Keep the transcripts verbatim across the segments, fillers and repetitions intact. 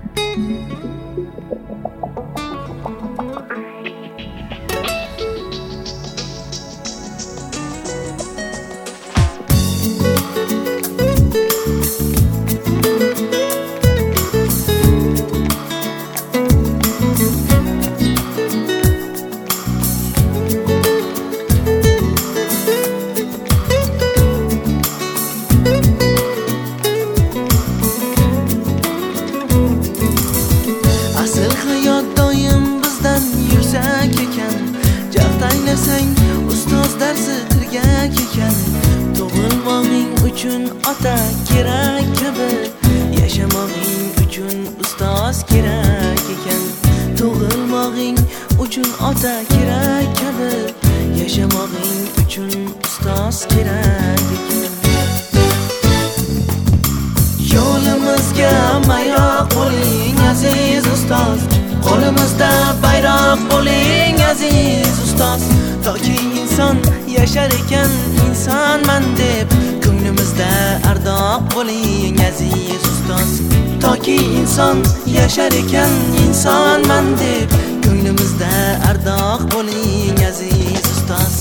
ustoz darsi tirgak ekan. Tug'ilmoqing uchun ota kerak kabi, yashamoqing uchun ustoz kerak ekan. Tug'ilmoqing uchun ota kerak kabi, yashamoqing uchun ustoz kerak ekan. Yo'limizga mayoq bo'ling aziz ustoz, qo'limizda bayroq bo'ling aziz ustoz. Toki inson yashar ekan insonman deb, ko'nglimizda ardoq bo'ling aziz ustoz. Toki inson yashar ekan insonman deb, ko'nglimizda ardoq bo'ling aziz ustoz.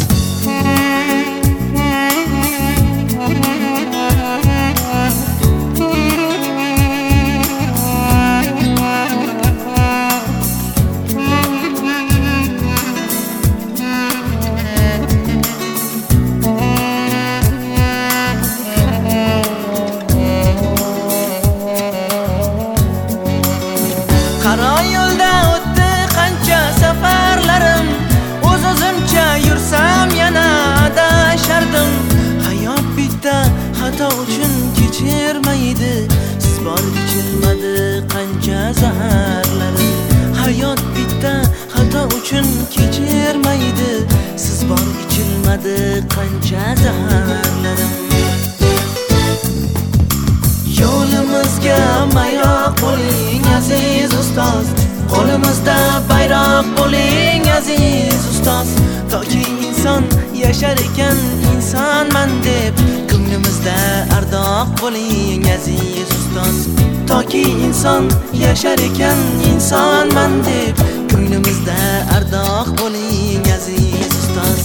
Qaro yo'lda o'tdi qancha safarlarim, o'z-o'zimcha yursam yana adashardim. Hayot bitta xato uchun kechirmaydi, siz bor ichilmadi qancha zaharlarim. Hayot bitta xato uchun kechirmaydi, siz bor ichilmadi qancha zaharlarim. Yo'limizga mayoq bo'ling aziz ustoz, qo'limizda bayroq bo'ling aziz ustoz. Toki inson yashar ekan insonman deb, ko'nglimizda ardoq bo'ling aziz ustoz. Toki inson yashar ekan insonman deb, ko'nglimizda ardoq bo'ling aziz ustoz.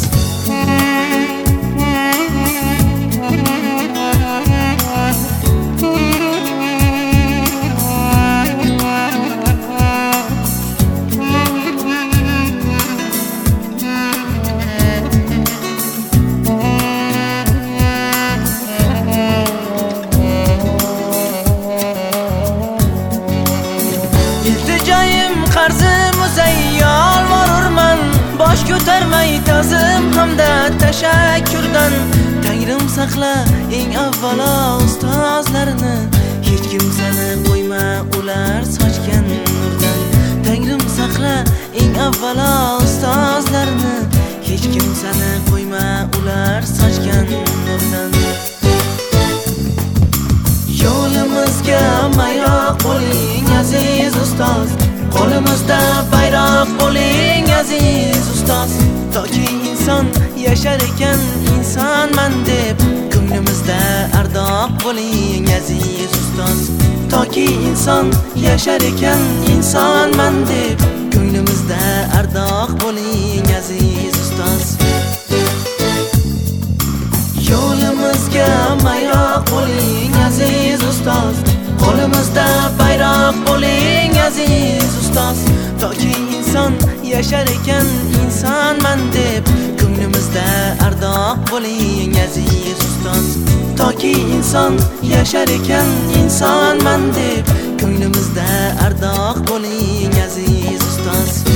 İltijoyim qarzim uzayyol vorurman, bosh ko'tarmay ta'zim hamda tashakkurdan. Tangrim saqla eng avvalo ustozlarni, hech kimsani qo'yma ular sochgan nurdan. Tangrim saqla eng avvalo ustozlarni, hech kimsani qo'yma ular sochgan nurdan. Yo'limizga mayoq bo'ling aziz ustoz, qo'limizda bayroq bo'ling aziz ustoz. Toki inson yashar ekan insonman deb, ko'nglimizda ardoq bo'ling aziz ustoz. Toki inson yashar ekan insonman deb, ko'nglimizda ardoq bo'ling aziz ustoz. Yo'limizga mayoq bo'ling aziz ustoz, qo'limizda bayroq bo'ling aziz ustoz. Toki inson yashar ekan insonman deb, ko'nglimizda ardoq bo'ling aziz ustoz. Toki inson yashar ekan insonman deb, ko'nglimizda ardoq bo'ling aziz ustoz.